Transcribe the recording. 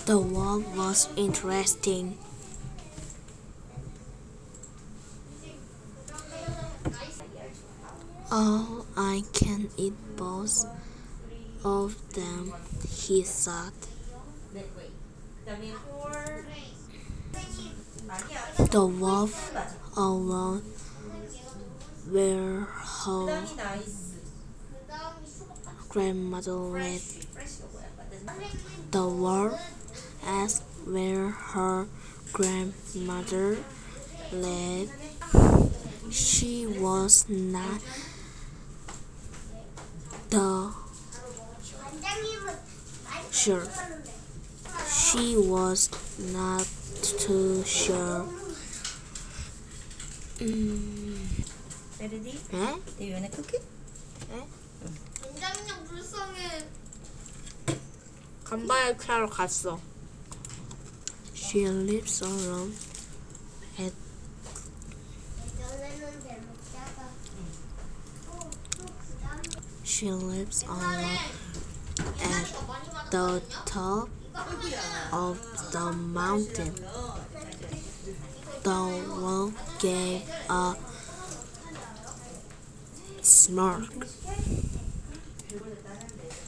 The walk was interesting. Oh, I can eat both of them, he thought. The wolf alone where her grandmother lived. The wolf asked where her grandmother lived. She was not the sure. She was not too sure. Ready? Eh? Do you wanna cook it? 된장냥 불쌍해. 간발의 차로 갔어. She lives alone at 너네는 잘 먹다가 she lives alone 옛날에 더 많이 the 맞았거든요. top of the mountain. The wolf gave a smirk.